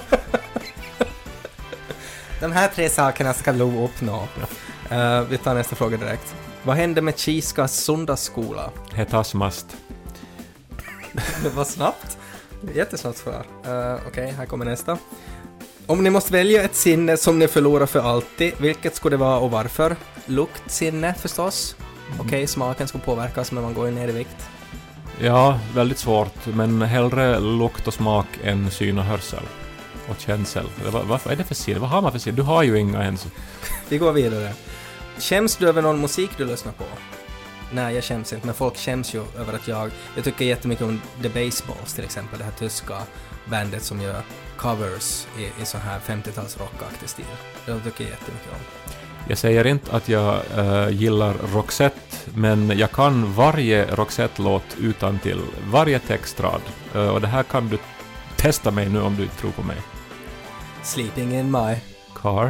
De här tre sakerna ska Lo uppnå. Uh, vi tar nästa fråga direkt. Vad hände med Kiskas söndagsskola? Hetasmast. Det var snabbt. Jättesnabbt svar. Uh, Okej, okay, här kommer nästa. Om ni måste välja ett sinne som ni förlorar för alltid, vilket skulle det vara och varför? Luktsinne förstås. Mm. Okej, okay, smaken ska påverkas när man går ner i vikt. Ja, väldigt svårt. Men hellre lukt och smak än syn och hörsel. Och känsel. Vad, vad är det för sinne? Vad har man för sinne? Du har ju inga ens. Vi går vidare. Skäms du över någon musik du lyssnar på? Nej, jag skäms inte. Men folk skäms ju över att jag... Jag tycker jättemycket om The Baseballs till exempel. Det här tyska bandet som gör covers i, i sån här femtio-tals rockaktig stil. Det tycker jag jättemycket om. Jag säger inte att jag äh, gillar Roxette, men jag kan varje Roxette-låt utan till varje textrad. Äh, och det här kan du testa mig nu om du tror på mig. Sleeping in my car.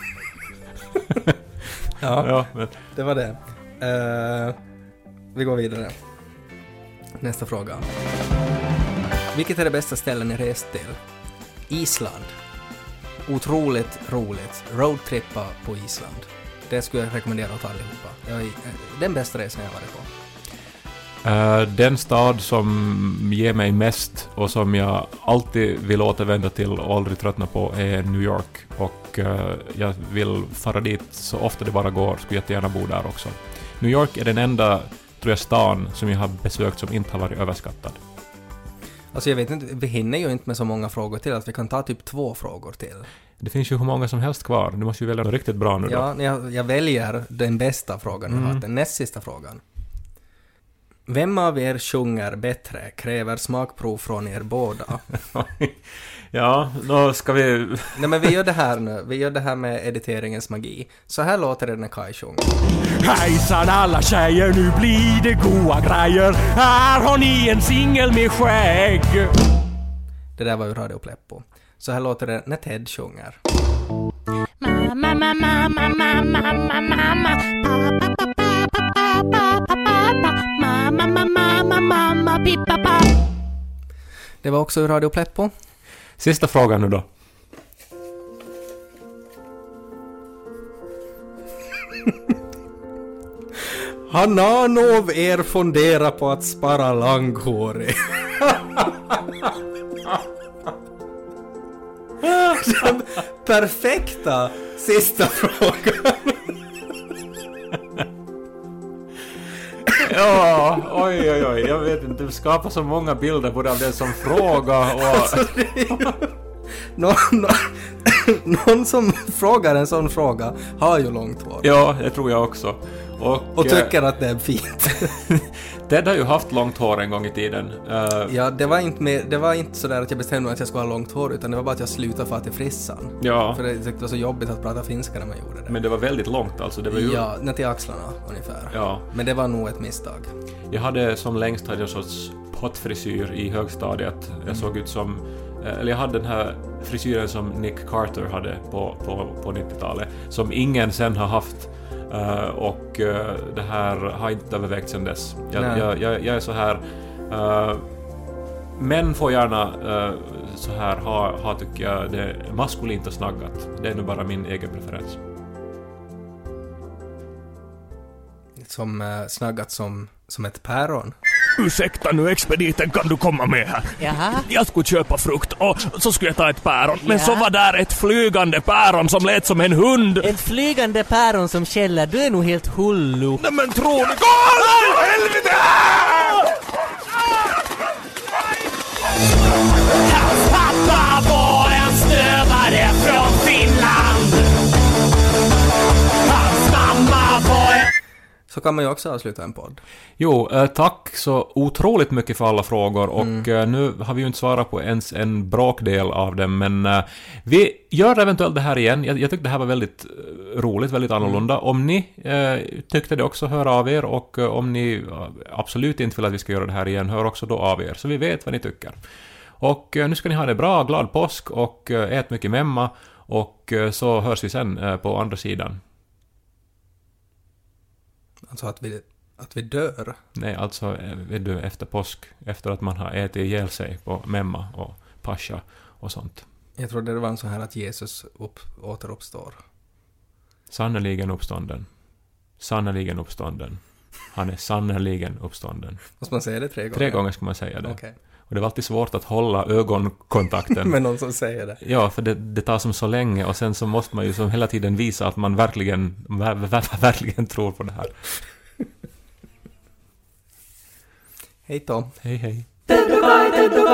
Ja, ja men... det var det. Uh, vi går vidare. Nästa fråga. Vilket är det bästa stället ni rest till? Island. Otroligt roligt. Roadtrippa på Island. Det skulle jag rekommendera åt allihopa. Jag är, den bästa resan jag har varit på. Uh, den stad som ger mig mest och som jag alltid vill återvända till och aldrig tröttna på är New York. Och uh, jag vill fara dit så ofta det bara går. Skulle jättegärna bo där också. New York är den enda, tror jag, stan som jag har besökt som inte har varit överskattad. Alltså jag vet inte, vi hinner ju inte med så många frågor till att vi kan ta typ två frågor till. Det finns ju hur många som helst kvar. Du måste ju välja något riktigt bra nu då. Ja, jag, jag väljer den bästa frågan jag mm. har. Den näst sista frågan. Vem av er sjunger bättre? Kräver smakprov från er båda. Ja, då ska vi... Nej, men vi gör det här nu. Vi gör det här med editeringens magi. Så här låter det när Kai sjunger. Hejsan alla tjejer, nu blir det goa grejer. Här har ni en singel med skägg. Det där var ju Radio Pleppo. Så här låter det när Ted sjunger. Mamma, mamma, mamma, mamma, mamma, mamma, mamma, mamma, pippa. Det var också Radio Pleppo. Sista frågan nu då. Har någon av er fundera på att spara långhårig? Den perfekta sista frågan. Ja, oj, oj, oj. Jag vet inte, du skapar så många bilder både av det som fråga och... Alltså, någon, någon, någon som frågar en sån fråga har ju långt hår. Ja, det tror jag också. Och, och tycker att det är fint. Ted har ju haft långt hår en gång i tiden. Uh, ja, det var inte med, det var inte så där att jag bestämde att jag skulle ha långt hår, utan det var bara att jag slutade för att jag frissan. Ja. För det, det var så jobbigt att prata finska när man gjorde det. Men det var väldigt långt alltså. Det var ju... Ja, ner till axlarna ungefär. Ja. Men det var nog ett misstag. Jag hade som längst hade jag en sorts pottfrisyr i högstadiet. Jag mm. såg ut som... Eller jag hade den här frisyren som Nick Carter hade på, på, på nittiotalet. Som ingen sen har haft. Uh, och uh, det här har inte övervägt sedan dess. Jag, jag, jag, jag är så här... Uh, män får gärna uh, så här ha, ha, tycker jag, det är maskulint och snaggat. Det är nu bara min egen preferens. Som uh, snaggat som, som ett päron. ursäkta nu expediten, kan du komma med här? Jaha. Jag skulle köpa frukt och så skulle jag ta ett päron. Men Ja. så var där ett flygande päron som lät som en hund. Ett flygande päron som källor, du är nog helt hullu. Nej men tror ni... Åh, helvete! Hans pappa var en stövare från Finland. Hans mamma var en... Så kan man ju också avsluta en podd. Jo, eh, tack så otroligt mycket för alla frågor och eh, nu har vi ju inte svarat på ens en bråkdel av dem, men eh, vi gör eventuellt det här igen. Jag, jag tyckte det här var väldigt eh, roligt, väldigt annorlunda. Om ni eh, tyckte det också, hör av er, och eh, om ni eh, absolut inte vill att vi ska göra det här igen, hör också då av er, så vi vet vad ni tycker. Och eh, nu ska ni ha det bra, glad påsk och eh, ät mycket memma, och eh, så hörs vi sen eh, på andra sidan. Alltså att vi, att vi dör. Nej, alltså eh, vet du, efter påsk, efter att man har ätit ihjäl sig på memma och pascha och sånt. Jag trodde det var en sån här att Jesus upp, återuppstår. Sannoliken uppstånden. Sannoliken uppstånden. Han är sannoliken uppstånden. Måste man säga det tre gånger? Tre gånger ska man säga det. Okej. Och det var alltid svårt att hålla ögonkontakten. Med någon som säger det. Ja, för det, det tar som så länge, och sen så måste man ju som hela tiden visa att man verkligen, ver, ver, verkligen tror på det här. Hej Tom. Hej hej. Ted och Kai, Ted och